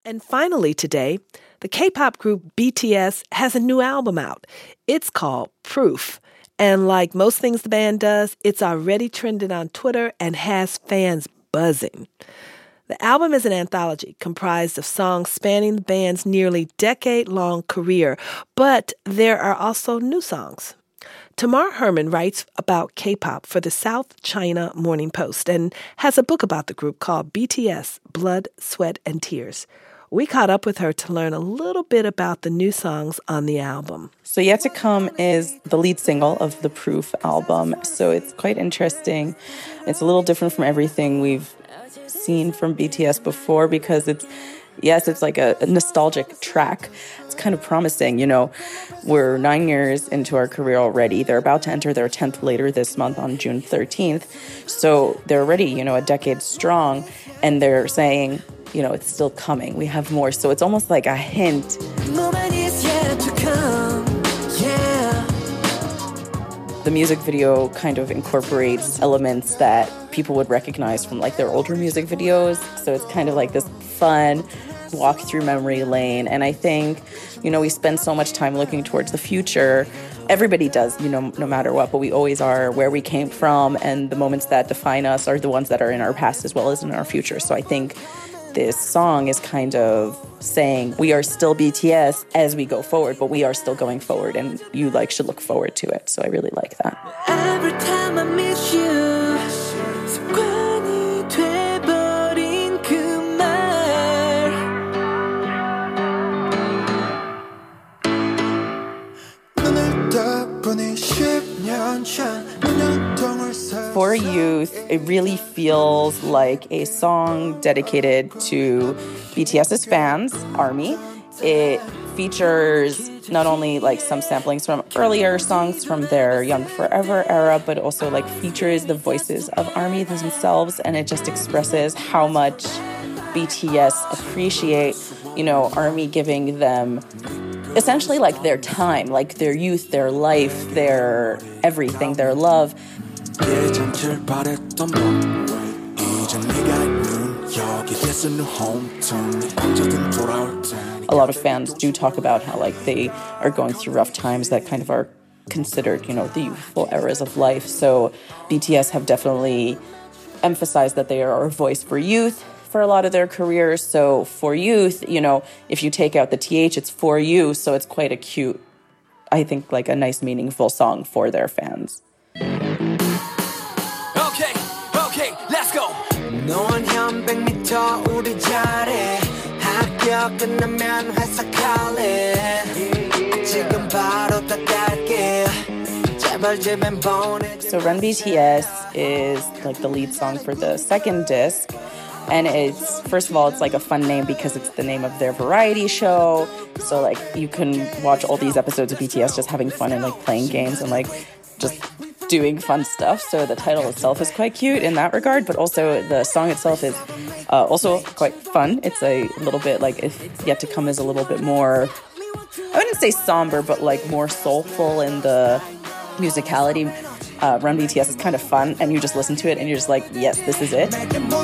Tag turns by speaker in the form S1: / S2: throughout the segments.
S1: And finally today, the K-pop group BTS has a new album out. It's called Proof. And like most things the band does, it's already trended on Twitter and has fans buzzing. The album is an anthology comprised of songs spanning the band's nearly decade-long career, but there are also new songs. Tamar Herman writes about K-pop for the South China Morning Post and has a book about the group called BTS, Blood, Sweat, and Tears. We caught up with her to learn a little bit about the new songs on the album.
S2: So Yet to Come is the lead single of the Proof album. So it's quite interesting. It's a little different from everything we've seen from BTS before because it's like a nostalgic track. It's kind of promising, We're 9 years into our career already. They're about to enter their 10th later this month on June 13th. So they're already, a decade strong. And they're saying, it's still coming. We have more. So it's almost like a hint. The music video kind of incorporates elements that people would recognize from like their older music videos. So it's kind of like this fun walk through memory lane. And I think, we spend so much time looking towards the future. Everybody does, no matter what, but we always are where we came from. And the moments that define us are the ones that are in our past as well as in our future. So I think this song is kind of saying we are still BTS as we go forward, but we are still going forward and you should look forward to it. So I really like that.
S3: Every time I miss you, 습관이 돼버린 그 말. 눈을 떠보니 10년 전
S2: For Youth, it really feels like a song dedicated to BTS's fans, ARMY. It features not only some samplings from earlier songs from their Young Forever era, but also features the voices of ARMY themselves, and it just expresses how much BTS appreciate, ARMY giving them essentially their time, their youth, their life, their everything, their love. A lot of fans do talk about how they are going through rough times that kind of are considered, the youthful eras of life. So BTS have definitely emphasized that they are a voice for youth for a lot of their careers. So For Youth, if you take out the TH, it's For You. So it's quite a cute, I think, a nice, meaningful song for their fans.
S3: Okay, let's go. 너는 한 100m 우리 잘해. 학교 끝나면 회사 갈래. 지금 바로 다 갈게. 제발 제발 보내.
S2: So Run BTS is the lead song for the second disc. And it's, first of all, it's a fun name because it's the name of their variety show. So you can watch all these episodes of BTS just having fun and playing games and just doing fun stuff. So the title itself is quite cute in that regard, but also the song itself is also quite fun. It's a little bit If Yet to Come is a little bit more, I wouldn't say somber, but more soulful in the musicality. Run BTS is kind of fun, and you just listen to it and you're just yes, this is it.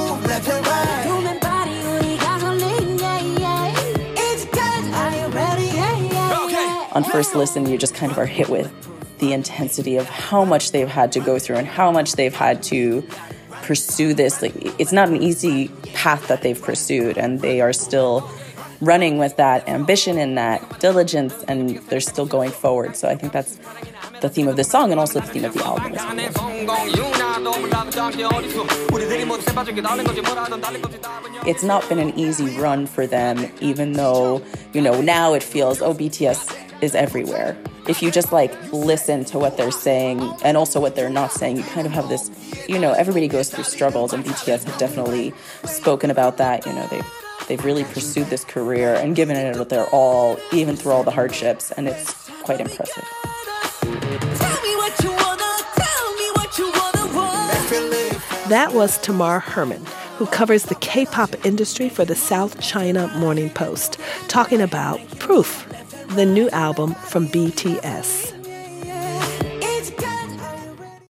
S2: On first listen, you just kind of are hit with the intensity of how much they've had to go through and how much they've had to pursue this. It's not an easy path that they've pursued, and they are still running with that ambition and that diligence, and they're still going forward. So I think that's the theme of this song and also the theme of the album as well. It's not been an easy run for them, even though, now it feels, BTS is everywhere. If you just listen to what they're saying and also what they're not saying, you kind of have this, everybody goes through struggles, and BTS have definitely spoken about that. They've really pursued this career and given it their all, even through all the hardships, and it's quite impressive.
S1: That was Tamar Herman, who covers the K-pop industry for the South China Morning Post, talking about Proof, the new album from BTS.